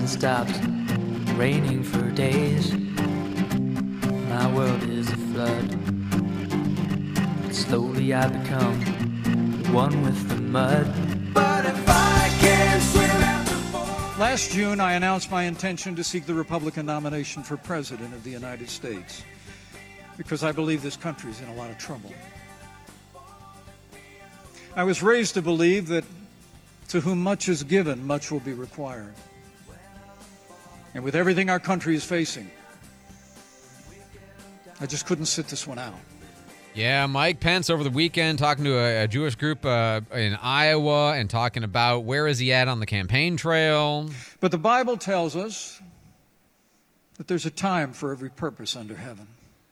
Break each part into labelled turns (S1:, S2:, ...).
S1: hasn't stopped raining for days. My world is a flood. But slowly I become one with the mud. But if I can swim out the fall.
S2: Last June, I announced my intention to seek the Republican nomination for President of the United States because I believe this country is in a lot of trouble. I was raised to believe that to whom much is given, much will be required. And with everything our country is facing, I just couldn't sit this one out.
S3: Yeah, Mike Pence over the weekend talking to a Jewish group in Iowa and talking about where is he at on the campaign trail.
S2: But the Bible tells us that there's a time for every purpose under heaven.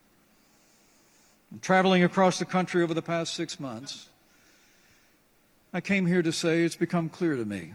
S2: And traveling across the country over the past 6 months, I came here to say it's become clear to me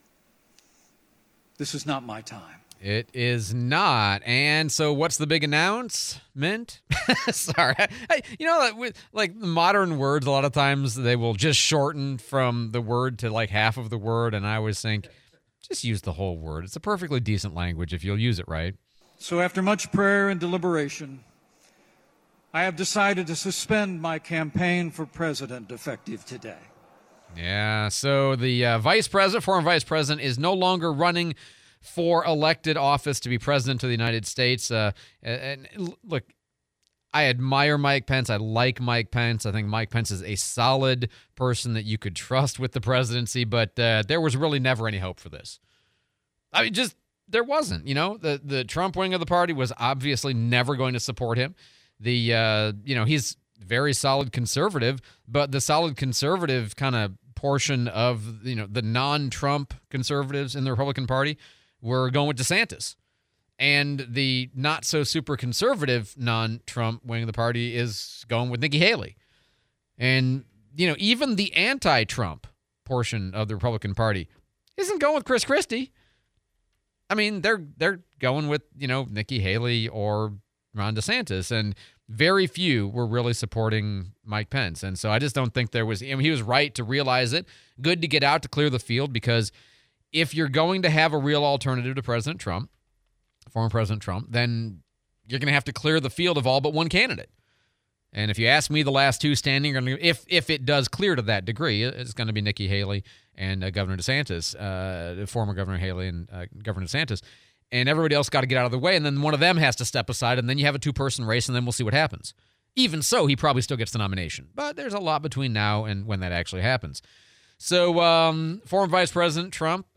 S2: this is not my time.
S3: It is not. And so what's the big announcement? Sorry. You know, with like modern words, a lot of times they will just shorten from the word to like half of the word. And I always think, just use the whole word. It's a perfectly decent language if you'll use it right.
S2: So after much prayer and deliberation, I have decided to suspend my campaign for president effective today.
S3: Yeah, so the vice president, former vice president, is no longer running for elected office to be president of the United States. And look, I admire Mike Pence. I like Mike Pence. I think Mike Pence is a solid person that you could trust with the presidency, but there was really never any hope for this. I mean, just there wasn't. You know, the Trump wing of the party was obviously never going to support him. He's very solid conservative, but the solid conservative kind of portion of, the non-Trump conservatives in the Republican Party were going with DeSantis. And the not so super conservative non-Trump wing of the party is going with Nikki Haley. And, even the anti-Trump portion of the Republican Party isn't going with Chris Christie. I mean, they're going with, Nikki Haley or Ron DeSantis, and very few were really supporting Mike Pence. And so I just don't think there was, he was right to realize it. Good to get out to clear the field, because if you're going to have a real alternative to President Trump, former President Trump, then you're going to have to clear the field of all but one candidate. And if you ask me, the last two standing, if it does clear to that degree, it's going to be Nikki Haley and Governor DeSantis, former Governor Haley and Governor DeSantis. And everybody else got to get out of the way, and then one of them has to step aside, and then you have a two-person race, and then we'll see what happens. Even so, he probably still gets the nomination. But there's a lot between now and when that actually happens. So former Vice President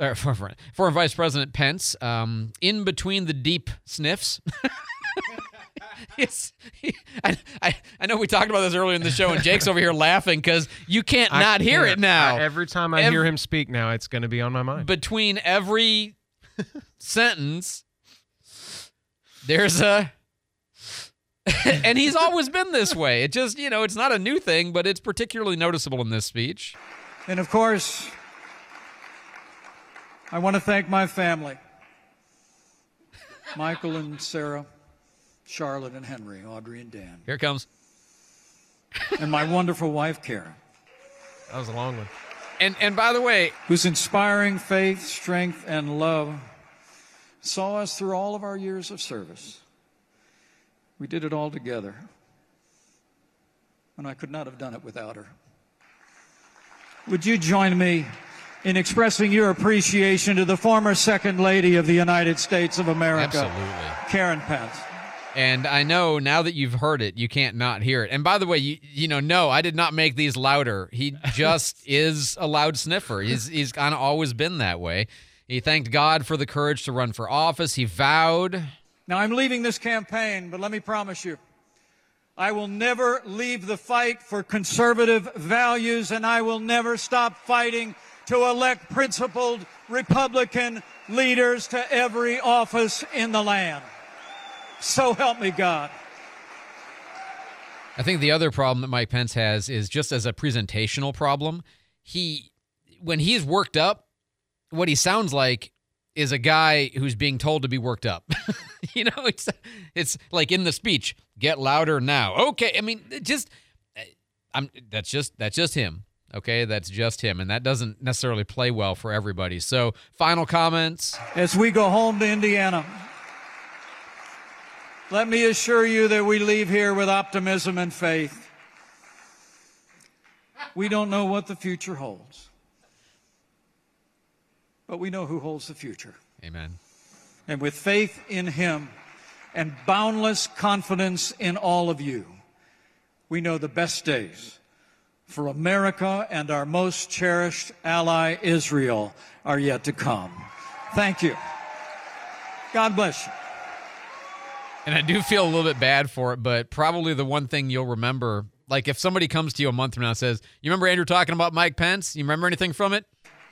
S3: Pence, in between the deep sniffs. I know we talked about this earlier in the show, and Jake's over here laughing because you can't not hear it now.
S4: Every time I hear him speak now, it's going to be on my mind.
S3: Between every sentence, there's a... and he's always been this way. It just, it's not a new thing, but it's particularly noticeable in this speech.
S2: And of course, I want to thank my family. Michael and Sarah, Charlotte and Henry, Audrey and Dan.
S3: Here it comes.
S2: And my wonderful wife, Karen.
S4: That was a long one.
S3: And by the way,
S2: whose inspiring faith, strength, and love saw us through all of our years of service. We did it all together, and I could not have done it without her. Would you join me in expressing your appreciation to the former Second Lady of the United States of America,
S3: absolutely,
S2: Karen Pence?
S3: And I know now that you've heard it, you can't not hear it. And by the way, no, I did not make these louder. He just is a loud sniffer. He's kind of always been that way. He thanked God for the courage to run for office. He vowed.
S2: Now, I'm leaving this campaign, but let me promise you, I will never leave the fight for conservative values, and I will never stop fighting to elect principled Republican leaders to every office in the land. So help me God.
S3: I think the other problem that Mike Pence has is just as a presentational problem. When he's worked up, what he sounds like is a guy who's being told to be worked up. It's like in the speech, get louder now. Okay, I mean, that's just him. Okay, that's just him, and that doesn't necessarily play well for everybody. So, final comments?
S2: As we go home to Indiana, let me assure you that we leave here with optimism and faith. We don't know what the future holds, but we know who holds the future.
S3: Amen.
S2: And with faith in him and boundless confidence in all of you, we know the best days for America and our most cherished ally, Israel, are yet to come. Thank you. God bless you.
S3: And I do feel a little bit bad for it, but probably the one thing you'll remember, like if somebody comes to you a month from now and says, you remember Andrew talking about Mike Pence? You remember anything from it?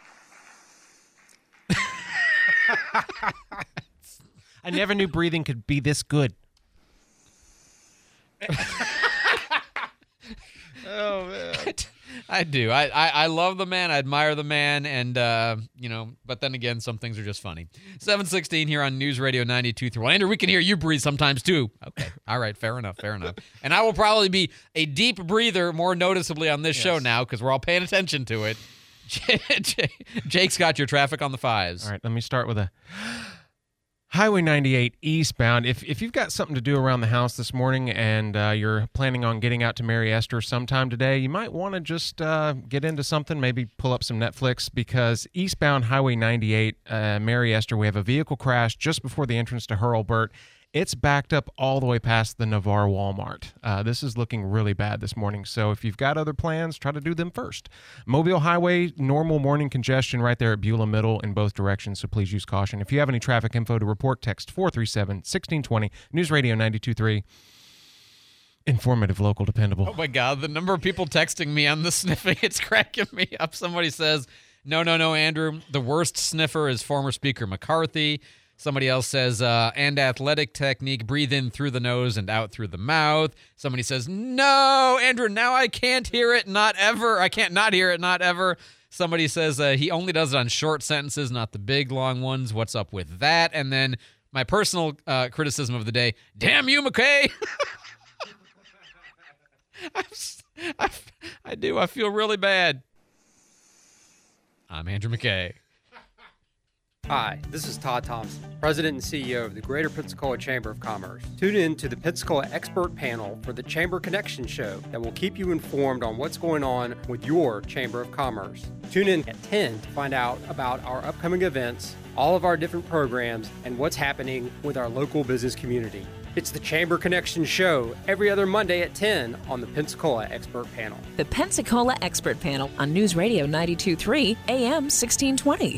S4: I never knew breathing could be this good.
S3: Oh, man. I do. I love the man. I admire the man. And, but then again, some things are just funny. 7:16 here on News Radio 92.3. Well, Andrew, we can hear you breathe sometimes, too. Okay. All right. Fair enough. And I will probably be a deep breather more noticeably on this show now because we're all paying attention to it. Jake's got your traffic on the fives.
S4: All right. Let me start with a Highway 98 eastbound. If you've got something to do around the house this morning and you're planning on getting out to Mary Esther sometime today, you might want to just get into something, maybe pull up some Netflix, because eastbound Highway 98, Mary Esther, we have a vehicle crash just before the entrance to Hurlburt. It's backed up all the way past the Navarre Walmart. This is looking really bad this morning, so if you've got other plans, try to do them first. Mobile Highway, normal morning congestion right there at Beulah Middle in both directions, so please use caution. If you have any traffic info to report, text 437-1620, News Radio 92.3. Informative, local, dependable.
S3: Oh, my God, the number of people texting me on the sniffing, it's cracking me up. Somebody says, no, Andrew, the worst sniffer is former Speaker McCarthy. Somebody else says, and athletic technique, breathe in through the nose and out through the mouth. Somebody says, no, Andrew, now I can't hear it, not ever. I can't not hear it, not ever. Somebody says he only does it on short sentences, not the big, long ones. What's up with that? And then my personal criticism of the day, damn you, McKay. I do. I feel really bad. I'm Andrew McKay.
S5: Hi, this is Todd Thompson, President and CEO of the Greater Pensacola Chamber of Commerce. Tune in to the Pensacola Expert Panel for the Chamber Connection Show that will keep you informed on what's going on with your Chamber of Commerce. Tune in at 10 to find out about our upcoming events, all of our different programs, and what's happening with our local business community. It's the Chamber Connection Show every other Monday at 10 on the Pensacola Expert Panel.
S6: The Pensacola Expert Panel on News Radio 92.3 AM 1620.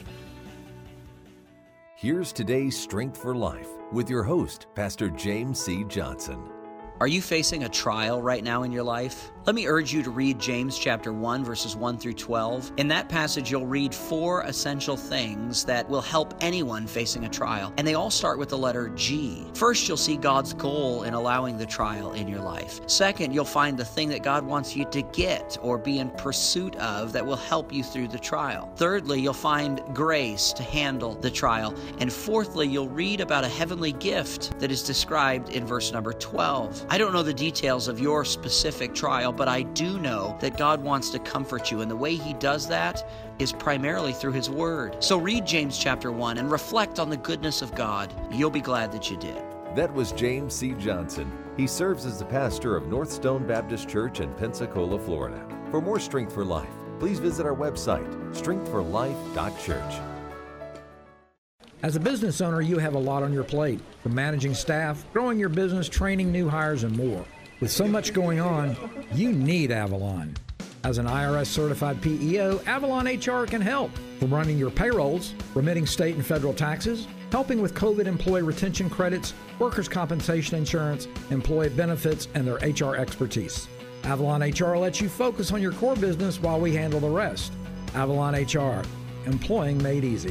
S7: Here's today's Strength for Life with your host, Pastor James C. Johnson.
S8: Are you facing a trial right now in your life? Let me urge you to read James chapter 1, verses 1 through 12. In that passage, you'll read 4 essential things that will help anyone facing a trial, and they all start with the letter G. First, you'll see God's goal in allowing the trial in your life. Second, you'll find the thing that God wants you to get or be in pursuit of that will help you through the trial. Thirdly, you'll find grace to handle the trial. And fourthly, you'll read about a heavenly gift that is described in verse number 12. I don't know the details of your specific trial, but I do know that God wants to comfort you, and the way He does that is primarily through His Word. So read James chapter 1 and reflect on the goodness of God. You'll be glad that you did.
S7: That was James C. Johnson. He serves as the pastor of North Stone Baptist Church in Pensacola, Florida. For more Strength for Life, please visit our website, strengthforlife.church.
S9: As a business owner, you have a lot on your plate, from managing staff, growing your business, training new hires, and more. With so much going on, you need Avalon. As an IRS-certified PEO, Avalon HR can help. From running your payrolls, remitting state and federal taxes, helping with COVID employee retention credits, workers' compensation insurance, employee benefits, and their HR expertise. Avalon HR lets you focus on your core business while we handle the rest. Avalon HR, employing made easy.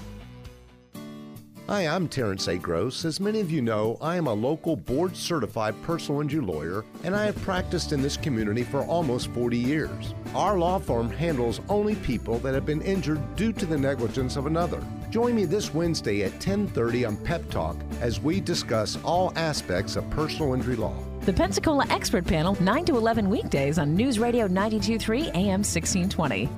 S10: Hi, I'm Terrence A. Gross. As many of you know, I am a local board-certified personal injury lawyer, and I have practiced in this community for almost 40 years. Our law firm handles only people that have been injured due to the negligence of another. Join me this Wednesday at 10:30 on Pep Talk as we discuss all aspects of personal injury law.
S6: The Pensacola Expert Panel, 9 to 11 weekdays on News Radio 92.3 AM 1620.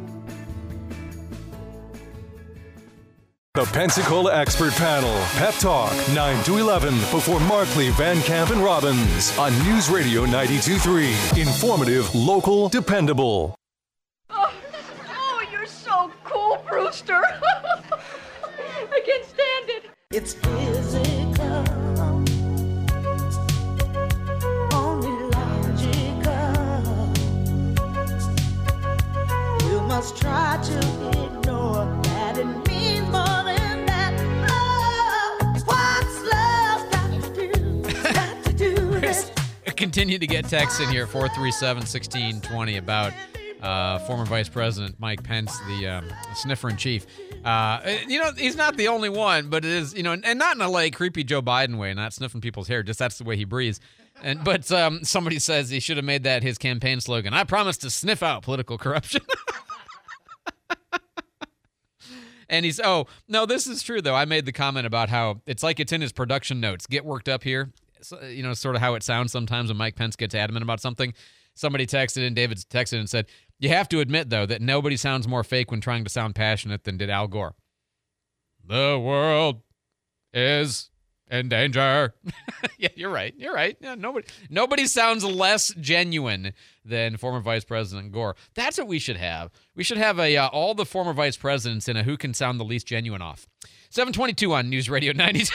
S11: The Pensacola Expert Panel, Pep Talk, 9 to 11, before Markley, Van Camp, and Robbins on News Radio 92.3. Informative, local, dependable.
S12: Oh, you're so cool, Brewster. I can't stand it. It's physical, only logical. You must try to ignore that it means more than that. Oh, what's love got to do? Got to do it.
S3: Continue to get texts in here, 437-1620, about former Vice President Mike Pence, the sniffer-in-chief. He's not the only one, but it is, and not in a creepy Joe Biden way, not sniffing people's hair, just that's the way he breathes. But somebody says he should have made that his campaign slogan. I promise to sniff out political corruption. And this is true, though. I made the comment about how it's like it's in his production notes. Get worked up here. So, sort of how it sounds sometimes when Mike Pence gets adamant about something. Somebody texted in, David texted and said, you have to admit, though, that nobody sounds more fake when trying to sound passionate than did Al Gore. The world is in danger. Yeah, you're right. Yeah, nobody sounds less genuine than former Vice President Gore. That's what we should have. We should have all the former vice presidents in a who can sound the least genuine off. 722 on News Radio 92.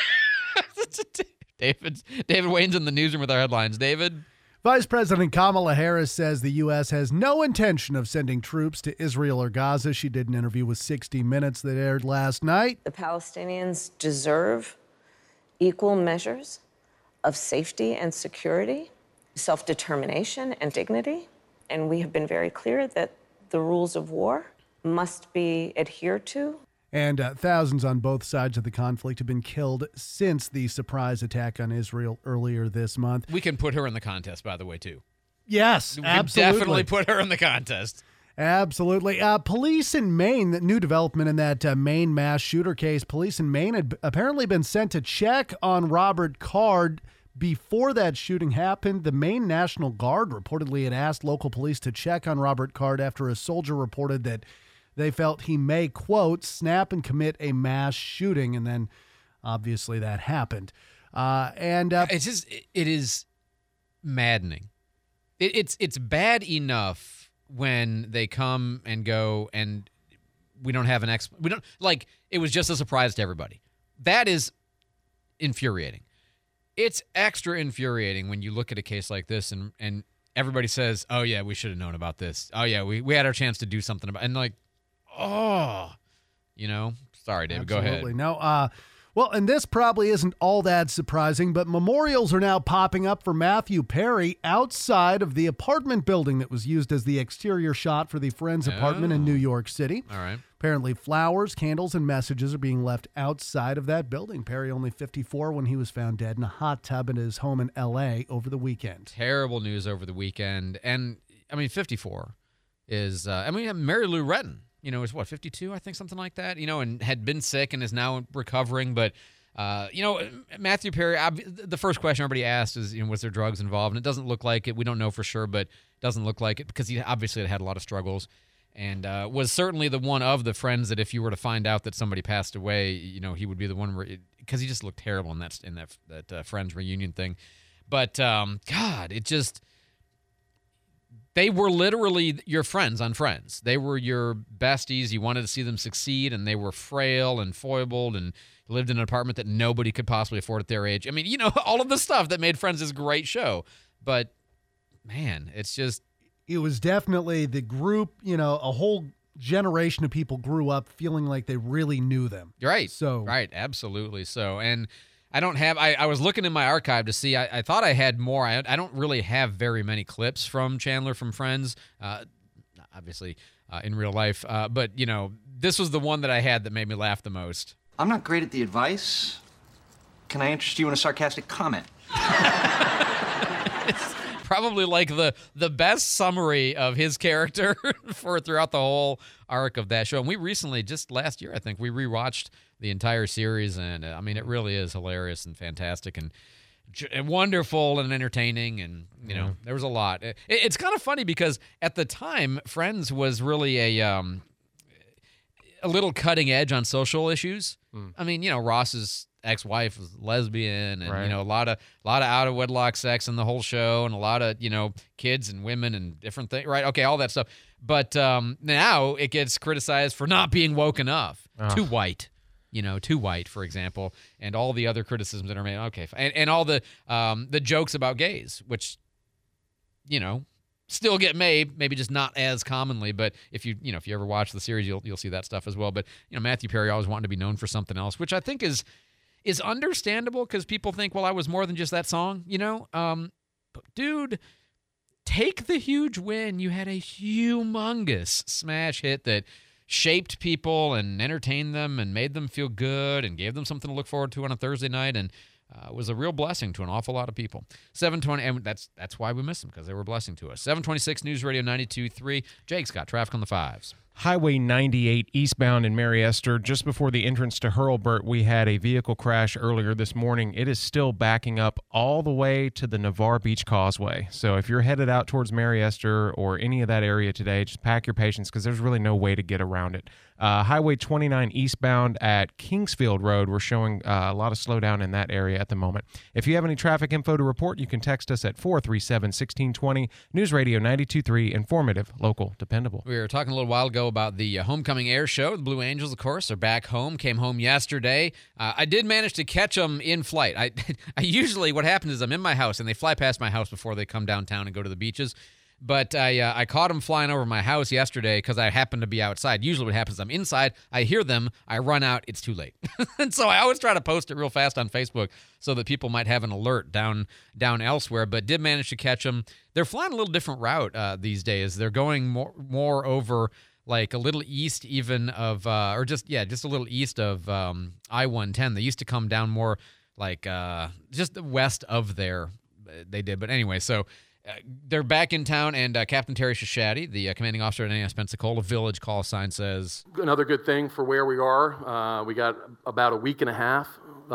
S3: David Wayne's in the newsroom with our headlines. David?
S13: Vice President Kamala Harris says the U.S. has no intention of sending troops to Israel or Gaza. She did an interview with 60 Minutes that aired last night.
S14: The Palestinians deserve equal measures of safety and security, self-determination and dignity. And we have been very clear that the rules of war must be adhered to.
S13: And thousands on both sides of the conflict have been killed since the surprise attack on Israel earlier this month.
S3: We can put her in the contest, by the way, too.
S13: Yes,
S3: we
S13: absolutely.
S3: Can definitely put her in the contest.
S13: Absolutely. Police in Maine, the new development in that Maine mass shooter case, police in Maine had apparently been sent to check on Robert Card before that shooting happened. The Maine National Guard reportedly had asked local police to check on Robert Card after a soldier reported that they felt he may, quote, snap and commit a mass shooting. And then obviously that happened.
S3: It is maddening. It's bad enough when they come and go and we don't have it was just a surprise to everybody. That is infuriating. It's extra infuriating when you look at a case like this and everybody says, oh yeah, we should have known about this. Oh yeah, we had our chance to do something about it. And sorry, David, go ahead.
S13: Absolutely. No, well, and this probably isn't all that surprising, but memorials are now popping up for Matthew Perry outside of the apartment building that was used as the exterior shot for the Friends apartment in New York City.
S3: All right.
S13: Apparently, flowers, candles, and messages are being left outside of that building. Perry, only 54 when he was found dead in a hot tub in his home in L.A. over the weekend.
S3: Terrible news over the weekend. And, 54 is, Mary Lou Retton. Is 52, I think, something like that, and had been sick and is now recovering. But, Matthew Perry, the first question everybody asked is, was there drugs involved? And it doesn't look like it. We don't know for sure, but it doesn't look like it because he obviously had a lot of struggles and was certainly the one of the friends that if you were to find out that somebody passed away, he would be the one because he just looked terrible in that Friends reunion thing. But, God, it just... They were literally your friends on Friends. They were your besties. You wanted to see them succeed, and they were frail and foibled and lived in an apartment that nobody could possibly afford at their age. All of the stuff that made Friends this great show. But, man, it's just...
S13: It was definitely the group, a whole generation of people grew up feeling like they really knew them.
S3: Right. Right, absolutely so. And... I was looking in my archive to see, I thought I had more. I don't really have very many clips from Chandler from Friends, obviously in real life. But, this was the one that I had that made me laugh the most.
S15: I'm not great at the advice. Can I interest you in a sarcastic comment?
S3: It's probably like the best summary of his character throughout the whole arc of that show. And we recently, just last year, I think, we rewatched the entire series, and it really is hilarious and fantastic. And wonderful and entertaining, and there was a lot. It's kind of funny because at the time, Friends was really a little cutting edge on social issues. I mean, Ross's ex-wife was lesbian, and a lot of out of wedlock sex in the whole show, and a lot of kids and women and different things. Right? Okay, all that stuff. But now it gets criticized for not being woke enough, too white. Too white, for example, and all the other criticisms that are made. Okay, and all the jokes about gays, which, still get made, maybe just not as commonly. But if you ever watch the series, you'll see that stuff as well. But Matthew Perry always wanted to be known for something else, which I think is understandable because people think, well, I was more than just that song, But dude, take the huge win. You had a humongous smash hit that shaped people and entertained them and made them feel good and gave them something to look forward to on a Thursday night, and was a real blessing to an awful lot of people. 7:20, and that's why we missed them, because they were a blessing to us. 7:26 News Radio 92.3. Jake's got traffic on the fives.
S4: Highway 98 eastbound in Mary Esther, just before the entrance to Hurlburt, we had a vehicle crash earlier this morning. It is still backing up all the way to the Navarre Beach Causeway. So if you're headed out towards Mary Esther or any of that area today, just pack your patience because there's really no way to get around it. Highway 29 eastbound at Kingsfield Road, we're showing a lot of slowdown in that area at the moment. If you have any traffic info to report, you can text us at 437-1620. News Radio 92.3, informative, local, dependable.
S3: We were talking a little while ago about the Homecoming Air Show. The Blue Angels, of course, are back home, came home yesterday. I did manage to catch them in flight. I usually, what happens is I'm in my house, and they fly past my house before they come downtown and go to the beaches. But I caught them flying over my house yesterday because I happened to be outside. Usually what happens is I'm inside, I hear them, I run out, it's too late. And so I always try to post it real fast on Facebook so that people might have an alert down elsewhere, but did manage to catch them. They're flying a little different route these days. They're going more over like a little east even of, just a little east of I-110. They used to come down more like just west of there. They did. But anyway, so they're back in town, and Captain Terry Shashadi, the commanding officer at NAS Pensacola Village call sign says,
S16: another good thing for where we are. We got about a week and a half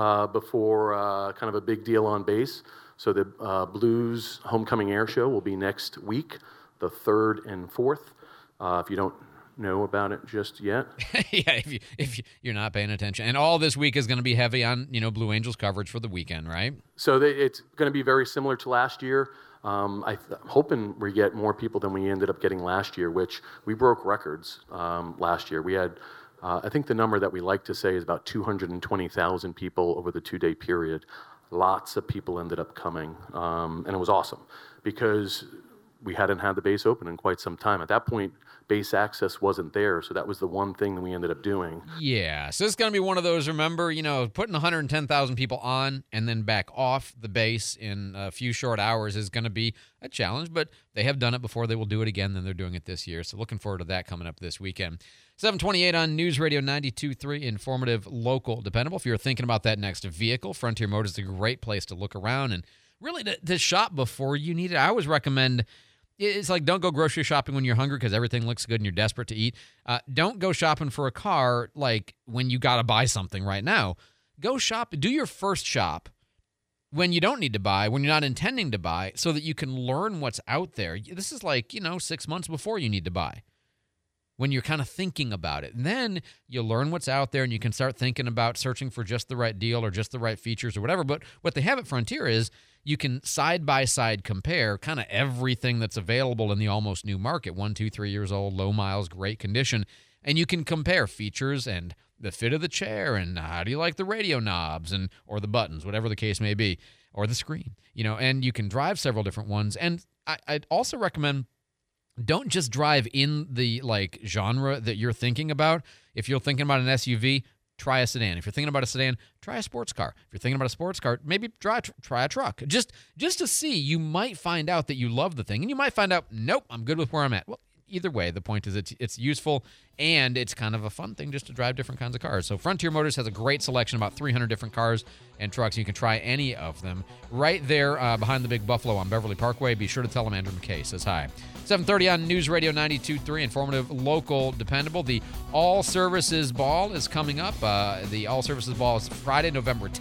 S16: before kind of a big deal on base. So the Blues Homecoming Air Show will be next week, the 3rd and 4th. If you don't know about it just yet.
S3: Yeah, if you're not paying attention. And all this week is going to be heavy on, Blue Angels coverage for the weekend, right?
S16: So it's going to be very similar to last year. I'm hoping we get more people than we ended up getting last year, which we broke records last year. We had, I think the number that we like to say is about 220,000 people over the 2-day period. Lots of people ended up coming, and it was awesome because we hadn't had the base open in quite some time. At that point, base access wasn't there, so that was the one thing that we ended up doing.
S3: Yeah, so it's going to be one of those, remember, putting 110,000 people on and then back off the base in a few short hours is going to be a challenge, but they have done it before. They will do it again, then they're doing it this year, so looking forward to that coming up this weekend. 7:28 on News Radio 92.3, informative, local, dependable. If you're thinking about that next vehicle, Frontier Motors is a great place to look around and really to shop before you need it. I always recommend, it's like don't go grocery shopping when you're hungry because everything looks good and you're desperate to eat. Don't go shopping for a car like when you got to buy something right now. Go shop, do your first shop when you don't need to buy, when you're not intending to buy, so that you can learn what's out there. This is like, 6 months before you need to buy, when you're kind of thinking about it. And then you learn what's out there and you can start thinking about searching for just the right deal or just the right features or whatever. But what they have at Frontier is you can side-by-side compare kind of everything that's available in the almost new market, 1, 2, 3 years old, low miles, great condition. And you can compare features and the fit of the chair and how do you like the radio knobs and or the buttons, whatever the case may be, or the screen. And you can drive several different ones. And I'd also recommend don't just drive in the genre that you're thinking about. If you're thinking about an SUV, try a sedan. If you're thinking about a sedan, try a sports car. If you're thinking about a sports car, maybe try a truck. Just to see, you might find out that you love the thing, and you might find out, nope, I'm good with where I'm at. Well, either way, the point is it's useful, and it's kind of a fun thing just to drive different kinds of cars. So Frontier Motors has a great selection, about 300 different cars and trucks. You can try any of them right there behind the Big Buffalo on Beverly Parkway. Be sure to tell them Andrew McKay says hi. 7:30 on News Radio 92.3, informative, local, dependable. The All Services Ball is coming up. The All Services Ball is Friday, November 10th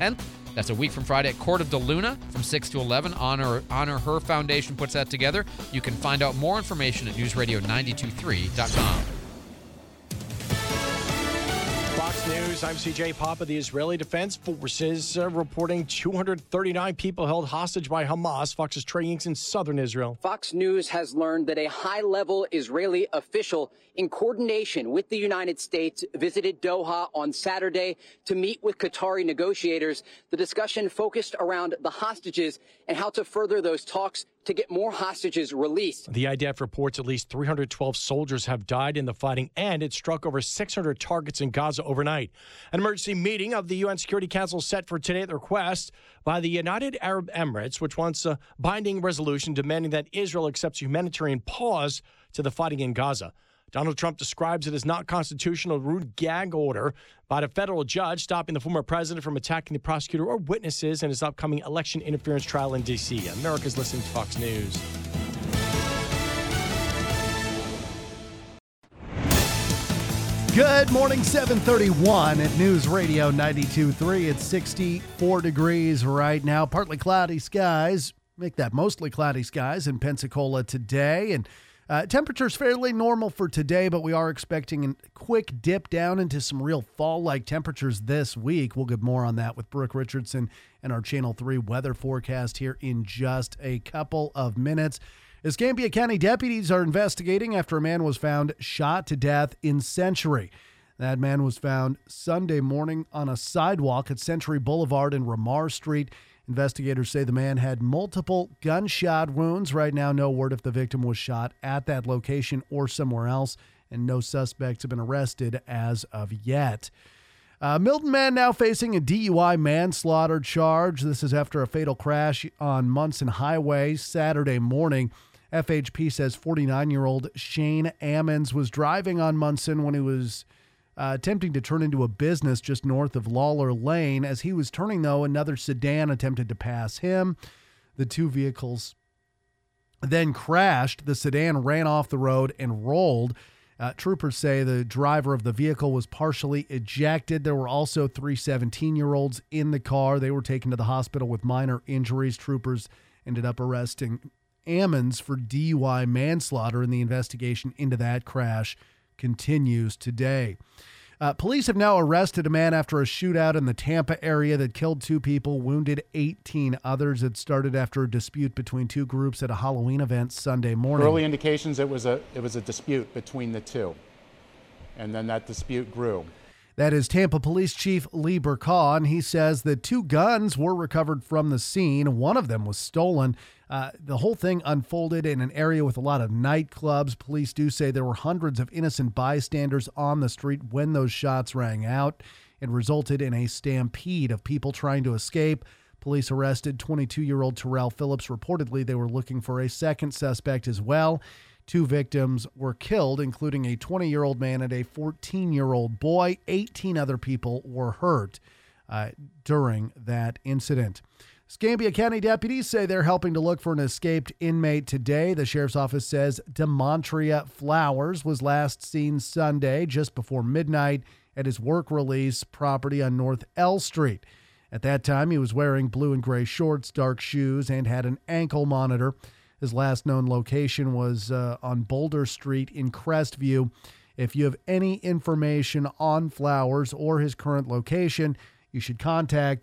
S3: That's a week from Friday at Court of DeLuna from 6 to 11. Honor Her Foundation puts that together. You can find out more information at newsradio923.com.
S17: Fox News, I'm CJ Papa. The Israeli Defense Forces reporting 239 people held hostage by Hamas. Fox's Trey Inks in southern Israel.
S18: Fox News has learned that a high-level Israeli official in coordination with the United States visited Doha on Saturday to meet with Qatari negotiators. The discussion focused around the hostages and how to further those talks to get more hostages released.
S17: The IDF reports at least 312 soldiers have died in the fighting, and it struck over 600 targets in Gaza overnight. An emergency meeting of the UN Security Council set for today at the request by the United Arab Emirates, which wants a binding resolution demanding that Israel accepts humanitarian pause to the fighting in Gaza. Donald Trump describes it as not constitutional, a rude gag order by a federal judge stopping the former president from attacking the prosecutor or witnesses in his upcoming election interference trial in D.C. America's listening to Fox News.
S13: Good morning, 7:31 at News Radio 92.3. It's 64 degrees right now. Partly cloudy skies. Make that mostly cloudy skies in Pensacola today. And temperatures fairly normal for today, but we are expecting a quick dip down into some real fall-like temperatures this week. We'll get more on that with Brooke Richardson and our Channel 3 weather forecast here in just a couple of minutes. Escambia County deputies are investigating after a man was found shot to death in Century. That man was found Sunday morning on a sidewalk at Century Boulevard and Ramar Street. Investigators say the man had multiple gunshot wounds. Right now, no word if the victim was shot at that location or somewhere else, and no suspects have been arrested as of yet. Milton man now facing a DUI manslaughter charge. This is after a fatal crash on Munson Highway Saturday morning. FHP says 49-year-old Shane Ammons was driving on Munson when he was attempting to turn into a business just north of Lawler Lane. As he was turning, though, another sedan attempted to pass him. The two vehicles then crashed. The sedan ran off the road and rolled. Troopers say the driver of the vehicle was partially ejected. There were also three 17-year-olds in the car. They were taken to the hospital with minor injuries. Troopers ended up arresting Ammons for DUI manslaughter, and the investigation into that crash continues today. Police have now arrested a man after a shootout in the Tampa area that killed 2 people, wounded 18 others. It started after a dispute between 2 groups at a Halloween event Sunday morning.
S19: Early indications it was a dispute between the 2, and then that dispute grew.
S13: That is Tampa Police Chief Lee Burkaw. He says that 2 guns were recovered from the scene. One of them was stolen. The whole thing unfolded in an area with a lot of nightclubs. Police do say there were hundreds of innocent bystanders on the street when those shots rang out. It resulted in a stampede of people trying to escape. Police arrested 22-year-old Terrell Phillips. Reportedly, they were looking for a second suspect as well. 2 victims were killed, including a 20-year-old man and a 14-year-old boy. 18 other people were hurt during that incident. Escambia County deputies say they're helping to look for an escaped inmate today. The sheriff's office says Demontria Flowers was last seen Sunday just before midnight at his work release property on North L Street. At that time, he was wearing blue and gray shorts, dark shoes, and had an ankle monitor. His last known location was on Boulder Street in Crestview. If you have any information on Flowers or his current location, you should contact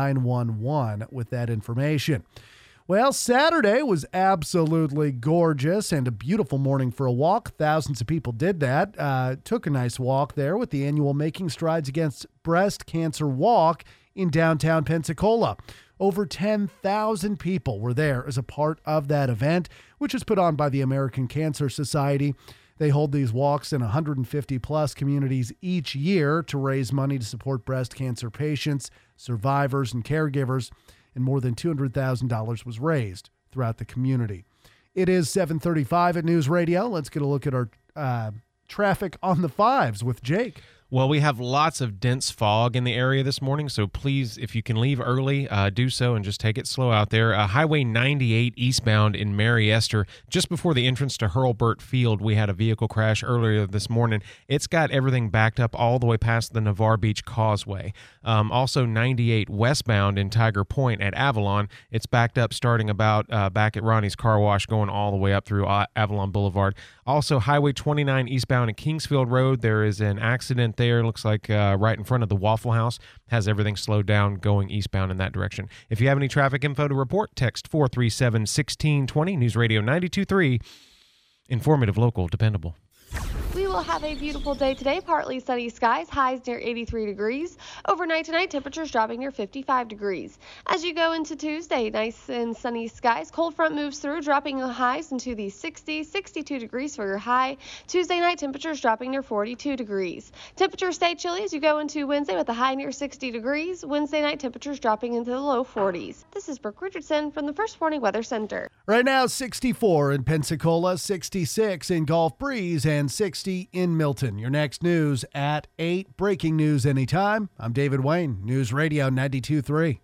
S13: 911 with that information. Well, Saturday was absolutely gorgeous and a beautiful morning for a walk. Thousands of people did that. Took a nice walk there with the annual Making Strides Against Breast Cancer Walk in downtown Pensacola. Over 10,000 people were there as a part of that event, which is put on by the American Cancer Society. They hold these walks in 150-plus communities each year to raise money to support breast cancer patients, survivors, and caregivers, and more than $200,000 was raised throughout the community. It is 7:35 at News Radio. Let's get a look at our traffic on the 5s with Jake.
S4: Well, we have lots of dense fog in the area this morning, so please, if you can leave early, do so and just take it slow out there. Highway 98 eastbound in Mary Esther, just before the entrance to Hurlburt Field, we had a vehicle crash earlier this morning. It's got everything backed up all the way past the Navarre Beach Causeway. Also, 98 westbound in Tiger Point at Avalon, it's backed up starting about back at Ronnie's Car Wash, going all the way up through Avalon Boulevard. Also, Highway 29 eastbound at Kingsfield Road, there is an accident there. Looks like right in front of the Waffle House. Has everything slowed down going eastbound in that direction. If you have any traffic info to report, text 437-1620. News Radio 92.3. Informative, local, dependable.
S20: We will have a beautiful day today. Partly sunny skies, highs near 83 degrees. Overnight tonight, temperatures dropping near 55 degrees. As you go into Tuesday, nice and sunny skies. Cold front moves through, dropping highs into the 60, 62 degrees for your high. Tuesday night, temperatures dropping near 42 degrees. Temperatures stay chilly as you go into Wednesday with a high near 60 degrees. Wednesday night, temperatures dropping into the low 40s. This is Brooke Richardson from the First Warning Weather Center.
S13: Right now, 64 in Pensacola, 66 in Gulf Breeze, and 60 in Milton. Your next news at 8. Breaking news anytime. I'm David Wayne, News Radio 92.3.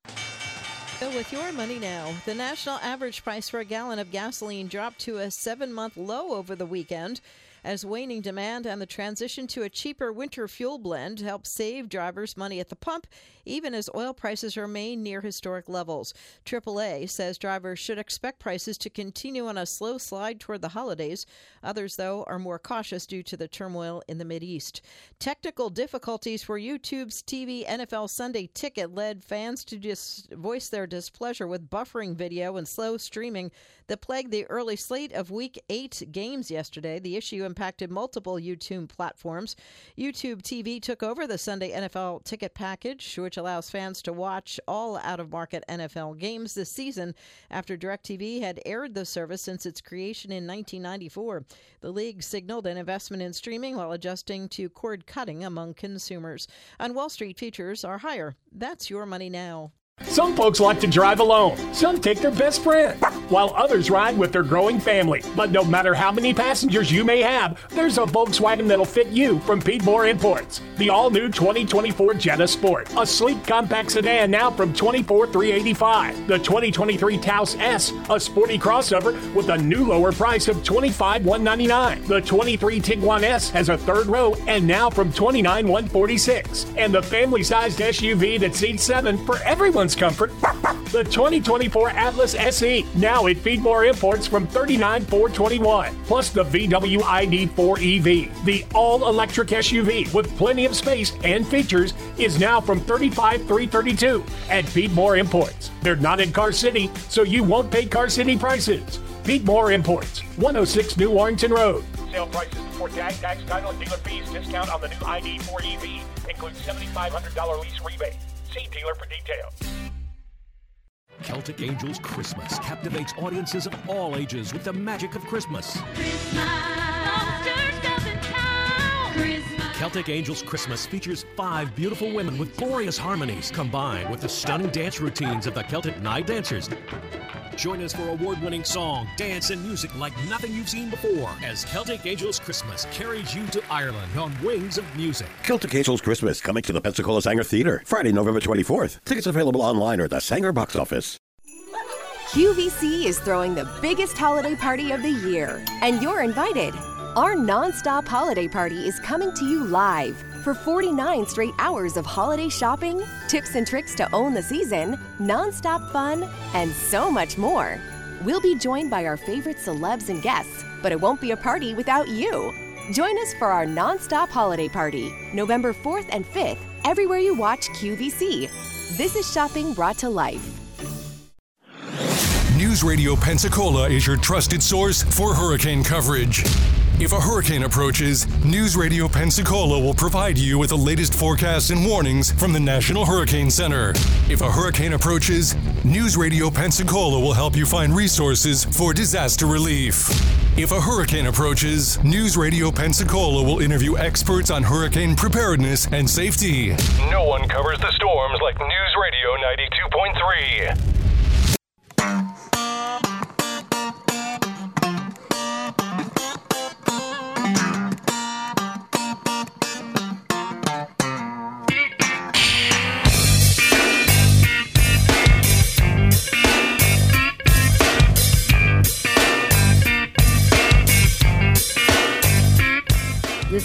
S21: With your money now, the national average price for a gallon of gasoline dropped to a 7-month low over the weekend, as waning demand and the transition to a cheaper winter fuel blend help save drivers money at the pump, even as oil prices remain near historic levels. AAA says drivers should expect prices to continue on a slow slide toward the holidays. Others, though, are more cautious due to the turmoil in the Mideast. Technical difficulties for YouTube's TV NFL Sunday Ticket led fans to just voice their displeasure with buffering video and slow streaming that plagued the early slate of Week 8 games yesterday. The issue impacted multiple YouTube platforms. YouTube TV took over the Sunday NFL Ticket package, which allows fans to watch all out-of-market NFL games this season after DirecTV had aired the service since its creation in 1994. The league signaled an investment in streaming while adjusting to cord cutting among consumers. On Wall Street, futures are higher. That's your money now.
S22: Some folks like to drive alone. Some take their best friend, while others ride with their growing family. But no matter how many passengers you may have, there's a Volkswagen that'll fit you from Piedmore Imports. The all-new 2024 Jetta Sport, a sleek compact sedan now from $24,385. The 2023 Taos S, a sporty crossover with a new lower price of $25,199. The 23 Tiguan S has a third row and now from $29,146. And the family-sized SUV that seats 7 for everyone's comfort, the 2024 Atlas SE, now at Piedmore Imports from $39,421. Plus the VW ID4 EV, the all-electric SUV with plenty of space and features, is now from $35,332 at Piedmore Imports. They're not in Car City, so you won't pay Car City prices. Piedmore Imports, 106 New Warrington Road. Sale prices before tax, title, and dealer fees. Discount on the new ID4 EV includes $7,500 lease rebate. See dealer for details.
S23: Celtic Angels Christmas captivates audiences of all ages with the magic of Christmas. Celtic Angels Christmas features 5 beautiful women with glorious harmonies combined with the stunning dance routines of the Celtic Night Dancers. Join us for award-winning song, dance, and music like nothing you've seen before as Celtic Angels Christmas carries you to Ireland on wings of music.
S24: Celtic Angels Christmas coming to the Pensacola Sanger Theater Friday, November 24th. Tickets available online or at the Sanger box office.
S25: QVC is throwing the biggest holiday party of the year, and you're invited. Our non-stop holiday party is coming to you live for 49 straight hours of holiday shopping, tips and tricks to own the season, non-stop fun, and so much more. We'll be joined by our favorite celebs and guests, but it won't be a party without you. Join us for our non-stop holiday party, November 4th and 5th, everywhere you watch QVC. This is shopping brought to life.
S11: News Radio Pensacola is your trusted source for hurricane coverage. If a hurricane approaches, News Radio Pensacola will provide you with the latest forecasts and warnings from the National Hurricane Center. If a hurricane approaches, News Radio Pensacola will help you find resources for disaster relief. If a hurricane approaches, News Radio Pensacola will interview experts on hurricane preparedness and safety.
S23: No one covers the storms like News Radio 92.3.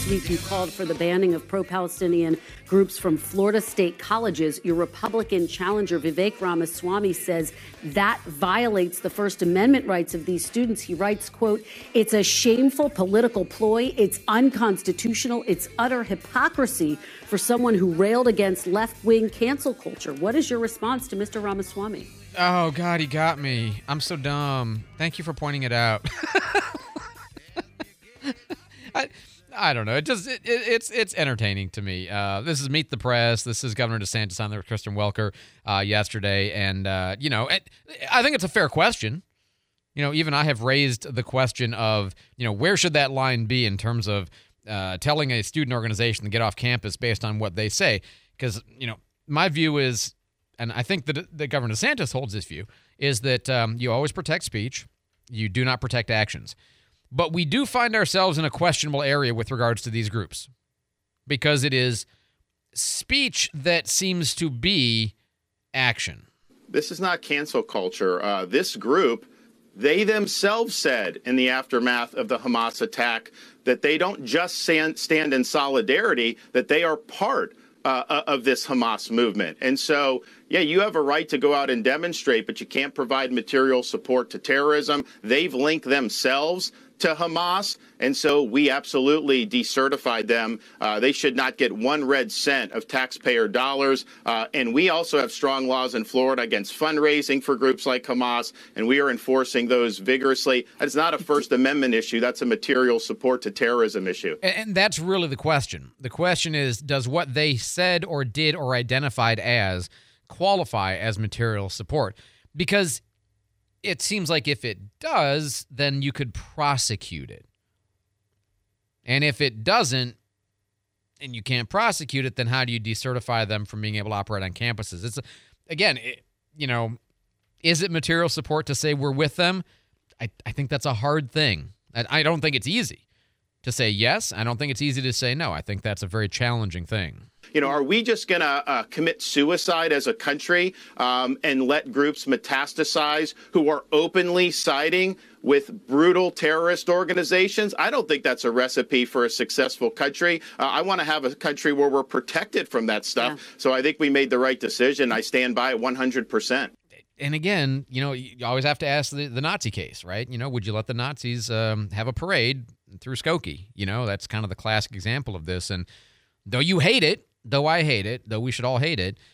S1: Last week, you called for the banning of pro-Palestinian groups from Florida state colleges. Your Republican challenger, Vivek Ramaswamy, says that violates the First Amendment rights of these students. He writes, quote, "It's a shameful political ploy. It's unconstitutional. It's utter hypocrisy for someone who railed against left-wing cancel culture." What is your response to Mr. Ramaswamy?
S3: Oh, God, he got me. I'm so dumb. Thank you for pointing it out. I don't know. It's entertaining to me. This is Meet the Press. This is Governor DeSantis on there with Kristen Welker yesterday. And, I think it's a fair question. Even I have raised the question of, where should that line be in terms of telling a student organization to get off campus based on what they say? Because, my view is, and I think that Governor DeSantis holds this view, is that you always protect speech. You do not protect actions. But we do find ourselves in a questionable area with regards to these groups because it is speech that seems to be action.
S2: This is not cancel culture. This group, they themselves said in the aftermath of the Hamas attack that they don't just stand in solidarity, that they are part of this Hamas movement. And so, yeah, you have a right to go out and demonstrate, but you can't provide material support to terrorism. They've linked themselves to Hamas, and so we absolutely decertified them. They should not get 1 red cent of taxpayer dollars. And we also have strong laws in Florida against fundraising for groups like Hamas, and we are enforcing those vigorously. It's not a First Amendment issue. That's a material support to terrorism issue.
S3: And that's really the question. The question is, does what they said or did or identified as qualify as material support? Because it seems like if it does, then you could prosecute it. And if it doesn't, and you can't prosecute it, then how do you decertify them from being able to operate on campuses? It's is it material support to say we're with them? I think that's a hard thing. I don't think it's easy to say yes. I don't think it's easy to say no. I think that's a very challenging thing.
S2: Are we just going to commit suicide as a country and let groups metastasize who are openly siding with brutal terrorist organizations? I don't think that's a recipe for a successful country. I want to have a country where we're protected from that stuff. Yeah. So I think we made the right decision. I stand by it 100%.
S3: And again, you always have to ask the Nazi case, right? Would you let the Nazis have a parade through Skokie? That's kind of the classic example of this. And though you hate it, though I hate it, though we should all hate it,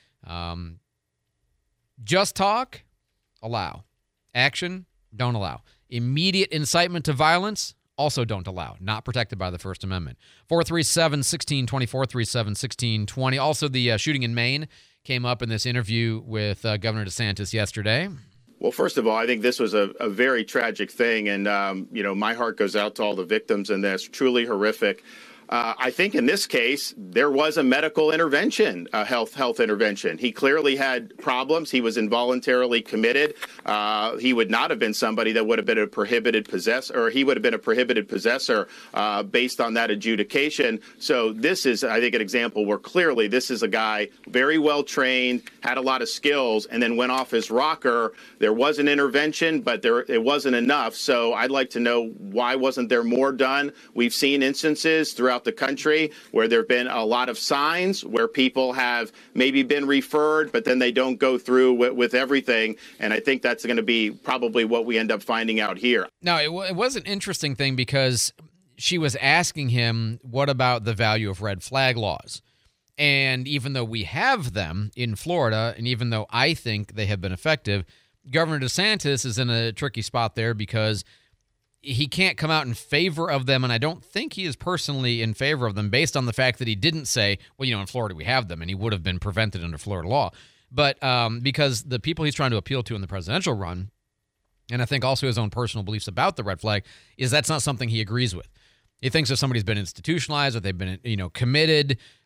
S3: just talk, allow. Action, don't allow. Immediate incitement to violence, also don't allow. Not protected by the First Amendment. 437-1620, 437-1620. Also, the shooting in Maine came up in this interview with Governor DeSantis yesterday.
S2: Well, first of all, I think this was a very tragic thing. And, my heart goes out to all the victims in this. Truly horrific. I think in this case, there was a medical intervention, a health intervention. He clearly had problems. He was involuntarily committed. He would not have been somebody that would have been a prohibited possessor, or he would have been a prohibited possessor based on that adjudication. So this is, I think, an example where clearly this is a guy very well trained, had a lot of skills, and then went off his rocker. There was an intervention, but it wasn't enough. So I'd like to know, why wasn't there more done? We've seen instances throughout the country where there have been a lot of signs where people have maybe been referred, but then they don't go through with everything. And I think that's going to be probably what we end up finding out here.
S3: Now, it was an interesting thing because she was asking him, what about the value of red flag laws? And even though we have them in Florida, and even though I think they have been effective, Governor DeSantis is in a tricky spot there because he can't come out in favor of them, and I don't think he is personally in favor of them based on the fact that he didn't say, well, in Florida we have them, and he would have been prevented under Florida law. But because the people he's trying to appeal to in the presidential run, and I think also his own personal beliefs about the red flag, is that's not something he agrees with. He thinks if somebody's been institutionalized or they've been, committed,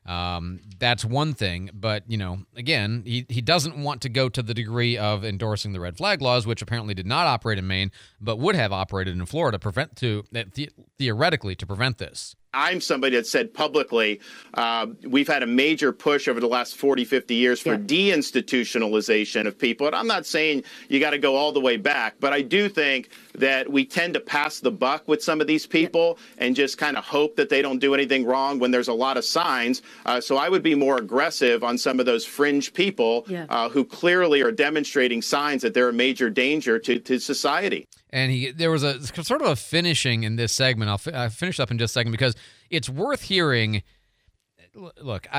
S3: That's one thing, but again, he doesn't want to go to the degree of endorsing the red flag laws, which apparently did not operate in Maine, but would have operated in Florida, theoretically to prevent this.
S2: I'm somebody that said publicly, we've had a major push over the last 40, 50 years for deinstitutionalization of people. And I'm not saying you got to go all the way back, but I do think that we tend to pass the buck with some of these people and just kind of hope that they don't do anything wrong when there's a lot of signs. So I would be more aggressive on some of those fringe people who clearly are demonstrating signs that they're a major danger to society.
S3: And there was a sort of a finishing in this segment. I'll finish up in just a second because it's worth hearing. Look,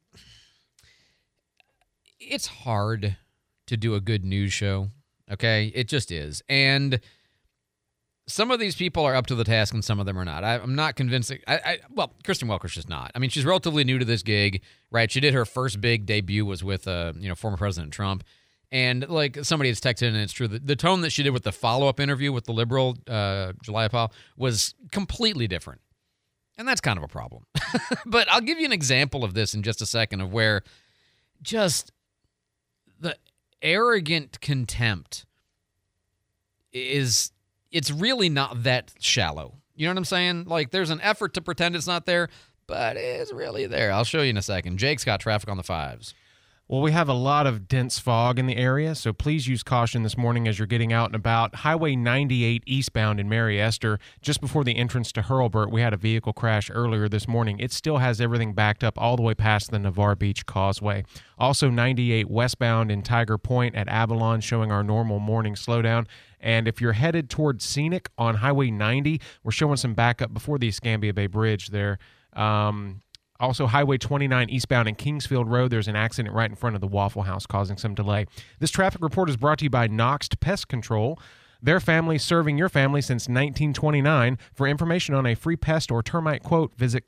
S3: it's hard to do a good news show, okay? It just is. And some of these people are up to the task and some of them are not. I'm not convinced. Well, Kristen Welker's just not. I mean, she's relatively new to this gig, right? She did her first big debut was with former President Trump. And like somebody has texted in, and it's true, the tone that she did with the follow-up interview with the liberal, Julia Powell, was completely different. And that's kind of a problem. But I'll give you an example of this in just a second of where just the arrogant contempt it's really not that shallow. You know what I'm saying? Like there's an effort to pretend it's not there, but it's really there. I'll show you in a second. Jake's got traffic on the 5s.
S4: Well, we have a lot of dense fog in the area, so please use caution this morning as you're getting out and about. Highway 98 eastbound in Mary Esther, just before the entrance to Hurlburt, we had a vehicle crash earlier this morning. It still has everything backed up all the way past the Navarre Beach Causeway. Also, 98 westbound in Tiger Point at Avalon, showing our normal morning slowdown. And if you're headed towards Scenic on Highway 90, we're showing some backup before the Escambia Bay Bridge there. Also, Highway 29 eastbound in Kingsfield Road, there's an accident right in front of the Waffle House causing some delay. This traffic report is brought to you by Noxt Pest Control. Their family serving your family since 1929. For information on a free pest or termite quote, visit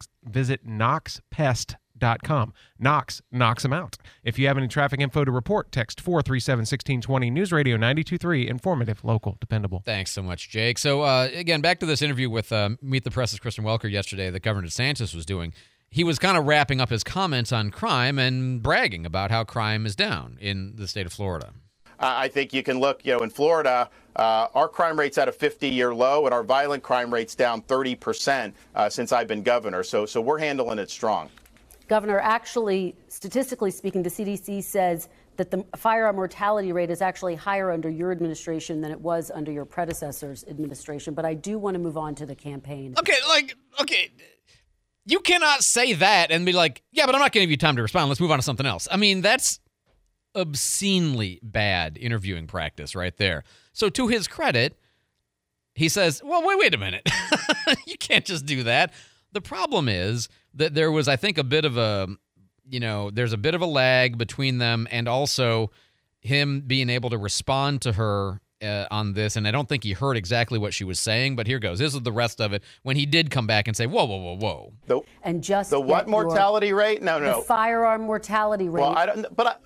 S4: noxpest.com. Knox knocks them out. If you have any traffic info to report, text 437-1620. News Radio 92.3, informative, local, dependable.
S3: Thanks so much, Jake. So, again, back to this interview with Meet the Press's Kristen Welker yesterday that Governor DeSantis was doing. He was kind of wrapping up his comments on crime and bragging about how crime is down in the state of Florida.
S2: I think you can look, in Florida, our crime rate's at a 50-year low, and our violent crime rate's down 30% since I've been governor. So we're handling it strong.
S1: Governor, actually, statistically speaking, the CDC says that the firearm mortality rate is actually higher under your administration than it was under your predecessor's administration. But I do want to move on to the campaign.
S3: Okay. You cannot say that and be like, yeah, but I'm not going to give you time to respond. Let's move on to something else. I mean, that's obscenely bad interviewing practice right there. So to his credit, he says, well, wait a minute. You can't just do that. The problem is that there was, I think, a bit of a, there's a bit of a lag between them and also him being able to respond to her on this, and I don't think he heard exactly what she was saying, but here goes. This is the rest of it when he did come back and say, whoa.
S1: And just
S2: the what mortality rate? No.
S1: The firearm mortality rate.
S2: Well,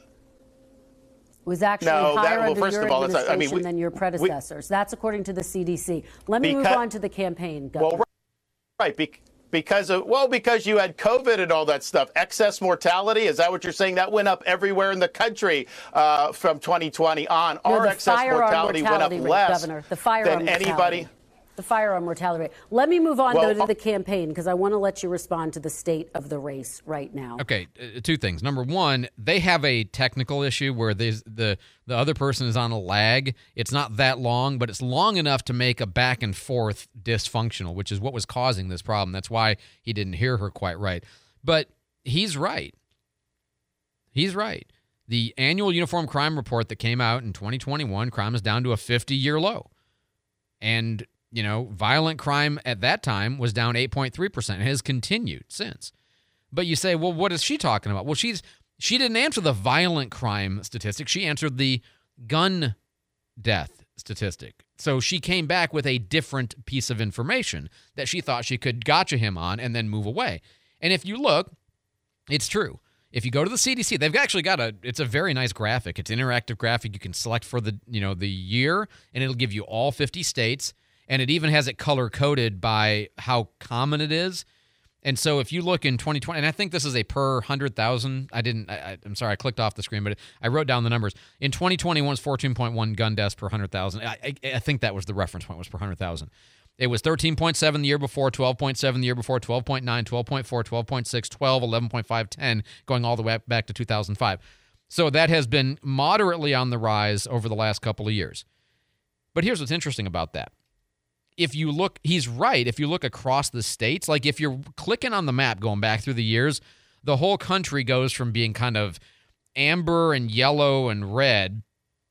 S1: was actually higher under
S2: first
S1: your
S2: of all,
S1: administration than your predecessors. That's according to the CDC. Let me move on to the campaign, Governor.
S2: Well, right, because you had COVID and all that stuff. Excess mortality, is that what you're saying? That went up everywhere in the country from 2020 on. Our excess mortality went up less than anybody.
S1: The firearm mortality rate. Let me move on, though, to the campaign, because I want to let you respond to the state of the race right now.
S3: Okay, two things. Number one, they have a technical issue where the other person is on a lag. It's not that long, but it's long enough to make a back and forth dysfunctional, which is what was causing this problem. That's why he didn't hear her quite right. But he's right. He's right. The annual Uniform Crime Report that came out in 2021, crime is down to a 50-year low. And violent crime at that time was down 8.3% and has continued since. But you say, well, what is she talking about? Well, she didn't answer the violent crime statistic. She answered the gun death statistic. So she came back with a different piece of information that she thought she could gotcha him on and then move away. And if you look, it's true. If you go to the CDC, they've actually got it's a very nice graphic. It's an interactive graphic. You can select for the year, and it'll give you all 50 states. And it even has it color-coded by how common it is. And so if you look in 2020, and I think this is a per 100,000. I'm sorry, I clicked off the screen, but I wrote down the numbers. In 2021, it's 14.1 gun deaths per 100,000. I think that was the reference point, was per 100,000. It was 13.7 the year before, 12.7 the year before, 12.9, 12.4, 12.6, 12, 11.5, 10, going all the way back to 2005. So that has been moderately on the rise over the last couple of years. But here's what's interesting about that. If you look, he's right. If you look across the states, like if you're clicking on the map going back through the years, the whole country goes from being kind of amber and yellow and red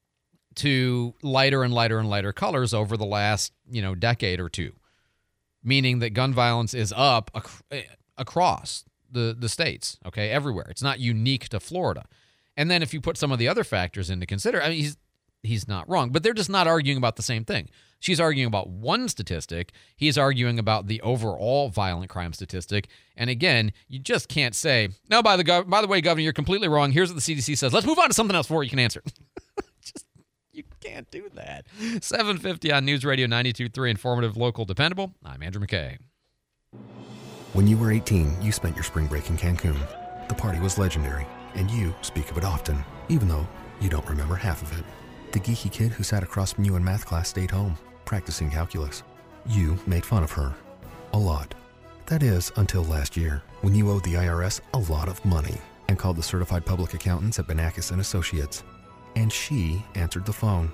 S3: to lighter and lighter and lighter colors over the last, decade or two, meaning that gun violence is up across the states, okay, everywhere. It's not unique to Florida. And then if you put some of the other factors into consider, I mean, he's not wrong, but they're just not arguing about the same thing. She's arguing about one statistic. He's arguing about the overall violent crime statistic. And again, you just can't say, no, by the way, Governor, you're completely wrong. Here's what the CDC says. Let's move on to something else before you can answer. You can't do that. 750 on News Radio 92.3, informative, local, dependable. I'm Andrew McKay.
S5: When you were 18, you spent your spring break in Cancun. The party was legendary, and you speak of it often, even though you don't remember half of it. The geeky kid who sat across from you in math class stayed home, practicing calculus. You made fun of her. A lot. That is, until last year, when you owed the IRS a lot of money and called the certified public accountants at Banakis & Associates. And she answered the phone.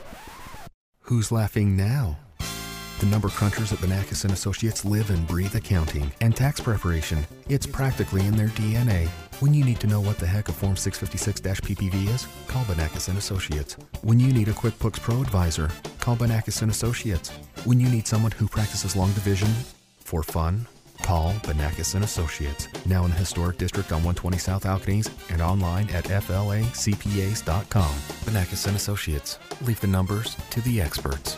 S5: Who's laughing now? The number crunchers at Banakis & Associates live and breathe accounting and tax preparation. It's practically in their DNA. When you need to know what the heck a Form 656-PPV is, call Banakis & Associates. When you need a QuickBooks Pro advisor, call Banakis & Associates. When you need someone who practices long division for fun, call Banakis & Associates. Now in the historic district on 120 South Alcanese and online at flacpas.com. Banakis & Associates. Leave the numbers to the experts.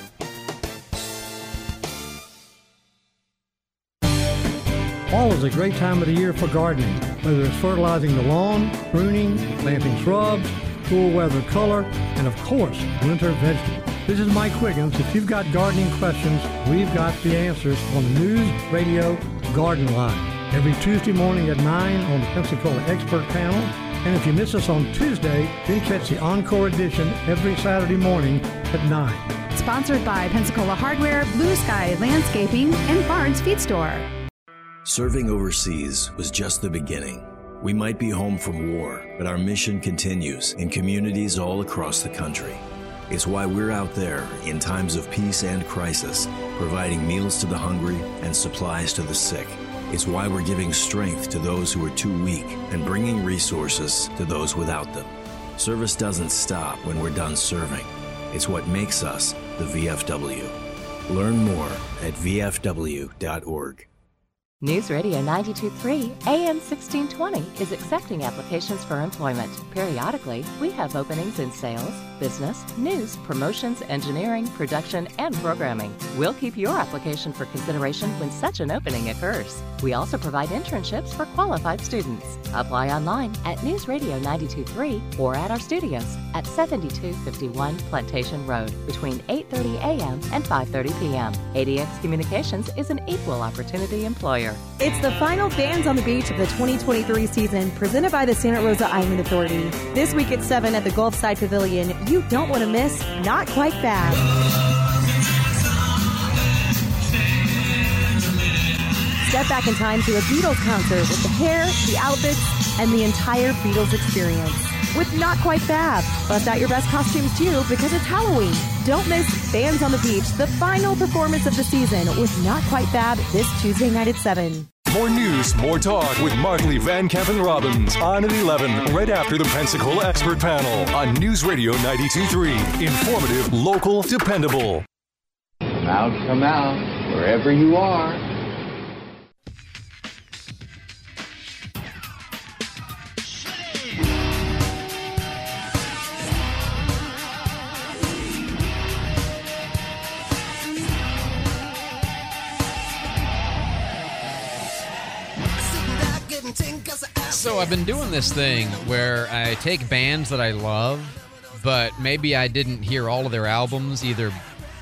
S7: Fall is a great time of the year for gardening, whether it's fertilizing the lawn, pruning, planting shrubs, cool weather color, and of course, winter vegetables. This is Mike Quiggins. If you've got gardening questions, we've got the answers on the News Radio Garden Line. Every Tuesday morning at 9 on the Pensacola Expert Panel. And if you miss us on Tuesday, then catch the encore edition every Saturday morning at 9.
S8: Sponsored by Pensacola Hardware, Blue Sky Landscaping, and Barnes Feed Store.
S9: Serving overseas was just the beginning. We might be home from war, but our mission continues in communities all across the country. It's why we're out there in times of peace and crisis, providing meals to the hungry and supplies to the sick. It's why we're giving strength to those who are too weak and bringing resources to those without them. Service doesn't stop when we're done serving. It's what makes us the VFW. Learn more at vfw.org.
S6: News Radio 92.3 AM 1620 is accepting applications for employment. Periodically, we have openings in sales, business, news, promotions, engineering, production, and programming. We'll keep your application for consideration when such an opening occurs. We also provide internships for qualified students. Apply online at News Radio 92.3 or at our studios at 7251 Plantation Road between 8:30 a.m. and 5:30 p.m. ADX Communications is an equal opportunity employer.
S10: It's the final Bands on the Beach of the 2023 season, presented by the Santa Rosa Island Authority. This week at 7 at the Gulfside Pavilion, you don't want to miss Not Quite Fab. Step back in time to a Beatles concert with the hair, the outfits, and the entire Beatles experience. With Not Quite Fab. Bust out your best costumes too, because it's Halloween. Don't miss Bands on the Beach, the final performance of the season with Not Quite Fab this Tuesday night at 7.
S11: More news, more talk with Markley, Van Camp, and Robbins on at 11, right after the Pensacola Expert Panel on News Radio 92.3. Informative, local, dependable.
S26: Come out, wherever you are.
S3: So I've been doing this thing where I take bands that I love, but maybe I didn't hear all of their albums either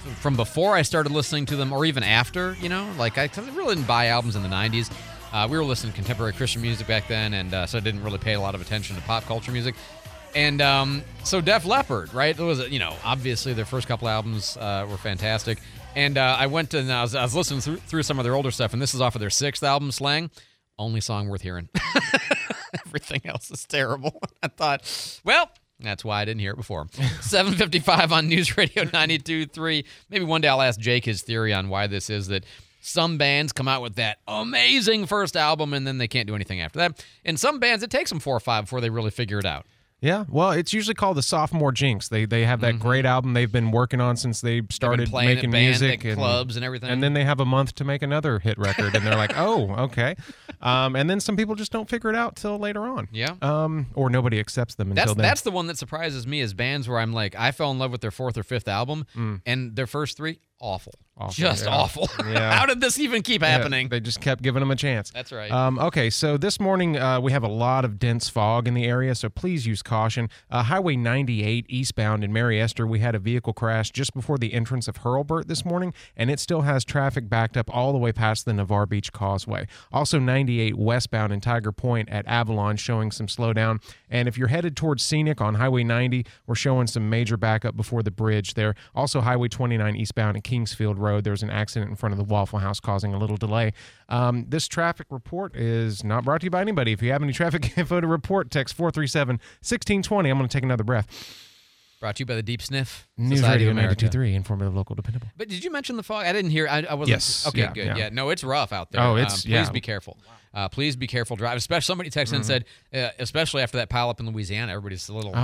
S3: from before I started listening to them or even after, like I really didn't buy albums in the 90s. We were listening to contemporary Christian music back then, and so I didn't really pay a lot of attention to pop culture music. And so Def Leppard, right? It was, obviously their first couple albums were fantastic. And I went and I was listening through some of their older stuff, and this is off of their 6th album, Slang. Only song worth hearing. Everything else is terrible. I thought, well, that's why I didn't hear it before. 7:55 on News Radio 92.3. Maybe one day I'll ask Jake his theory on why this is that some bands come out with that amazing first album and then they can't do anything after that. And some bands, it takes them 4 or 5 before they really figure it out.
S4: Yeah, well, it's usually called the sophomore jinx. They have that great album they've been working on since they started making music
S3: and clubs and everything.
S4: And then they have a month to make another hit record, and they're like, oh, okay. And then some people just don't figure it out till later on.
S3: Yeah.
S4: Or nobody accepts them until then.
S3: That's the one that surprises me is bands where I'm like, I fell in love with their 4th or 5th album, and their first 3, awful. Just awful.
S4: Yeah.
S3: How did this even keep happening?
S4: They just kept giving them a chance.
S3: That's right.
S4: Okay, so this morning we have a lot of dense fog in the area, so please use caution. Highway 98 eastbound in Mary Esther, we had a vehicle crash just before the entrance of Hurlburt this morning, and it still has traffic backed up all the way past the Navarre Beach Causeway. Also 98 westbound in Tiger Point at Avalon showing some slowdown. And if you're headed towards Scenic on Highway 90, we're showing some major backup before the bridge there. Also Highway 29 eastbound at Kingsfield Road, there was an accident in front of the Waffle House causing a little delay. This traffic report is not brought to you by anybody. If you have any traffic info to report, text 437-1620. I'm going to take another breath.
S3: Brought to you by the Deep Sniff.
S4: News Radio 92.3, informative, local, dependable.
S3: But did you mention the fog? I didn't hear. I wasn't.
S4: Yes.
S3: Okay,
S4: yeah,
S3: good.
S4: Yeah.
S3: Yeah. No, it's rough out there.
S4: Oh, it's
S3: please be careful. Please be careful driving. Especially somebody texted and said, especially after that pileup in Louisiana, everybody's a little,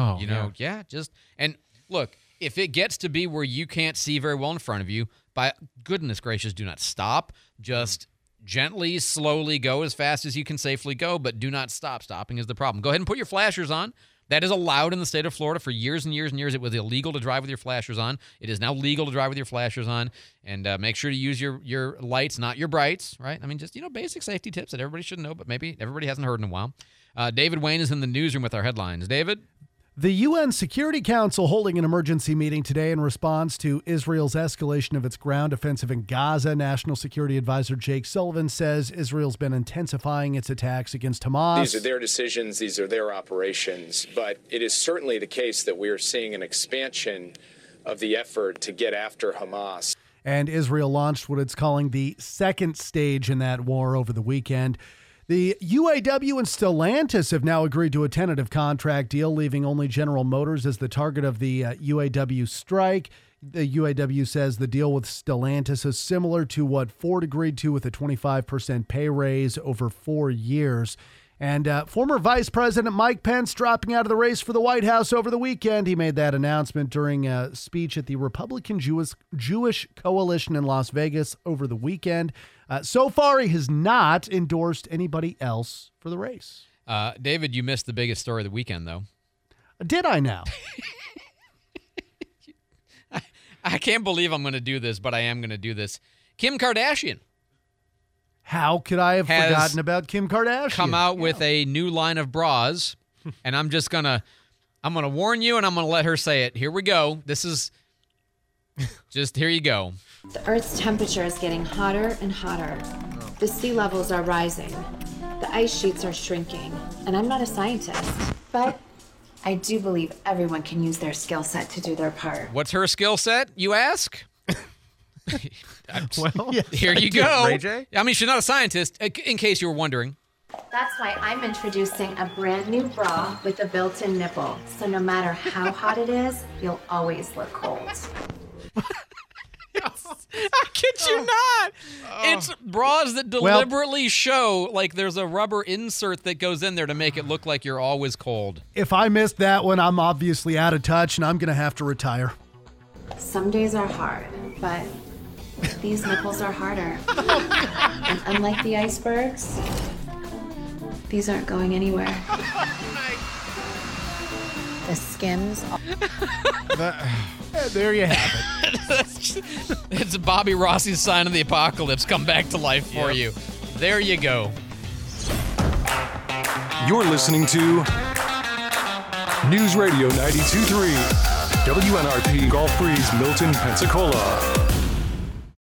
S3: and look, if it gets to be where you can't see very well in front of you, by goodness gracious, do not stop. Just gently, slowly go as fast as you can safely go, but do not stop. Stopping is the problem. Go ahead and put your flashers on. That is allowed in the state of Florida for years and years and years. It was illegal to drive with your flashers on. It is now legal to drive with your flashers on. And make sure to use your lights, not your brights, right? I mean, just, basic safety tips that everybody should know, but maybe everybody hasn't heard in a while. David Wayne is in the newsroom with our headlines. David?
S13: The UN Security Council holding an emergency meeting today in response to Israel's escalation of its ground offensive in Gaza. National Security Advisor Jake Sullivan says Israel's been intensifying its attacks against Hamas.
S12: These are their decisions. These are their operations. But it is certainly the case that we are seeing an expansion of the effort to get after Hamas.
S13: And Israel launched what it's calling the second stage in that war over the weekend. The UAW and Stellantis have now agreed to a tentative contract deal, leaving only General Motors as the target of the UAW strike. The UAW says the deal with Stellantis is similar to what Ford agreed to with a 25% pay raise over 4 years. And former Vice President Mike Pence dropping out of the race for the White House over the weekend. He made that announcement during a speech at the Republican Jewish Coalition in Las Vegas over the weekend. So far, he has not endorsed anybody else for the race.
S3: David, you missed the biggest story of the weekend, though.
S13: Did I now?
S3: I can't believe I'm going to do this, but I am going to do this. Kim Kardashian.
S13: How could I have forgotten about Kim Kardashian?
S3: Come out with a new line of bras, and I'm gonna warn you, and I'm gonna let her say it. Here we go. This is just, here you go.
S14: The Earth's temperature is getting hotter and hotter. The sea levels are rising. The ice sheets are shrinking. And I'm not a scientist, but I do believe everyone can use their skill set to do their part.
S3: What's her skill set, you ask?
S4: Well,
S3: here you go.
S4: Ray J?
S3: I mean, she's not a scientist, in case you were wondering.
S14: That's why I'm introducing a brand new bra with a built-in nipple. So no matter how hot it is, you'll always look cold.
S3: I kid you not. It's bras that deliberately show like there's a rubber insert that goes in there to make it look like you're always cold.
S13: If I missed that one, I'm obviously out of touch, and I'm going to have to retire.
S14: Some days are hard, but these nipples are harder. And unlike the icebergs, these aren't going anywhere. The Skims.
S13: There you have it.
S3: It's Bobby Rossi's sign of the apocalypse come back to life for you. There you go.
S11: You're listening to News Radio 92.3 WNRP Gulf Breeze, Milton, Pensacola.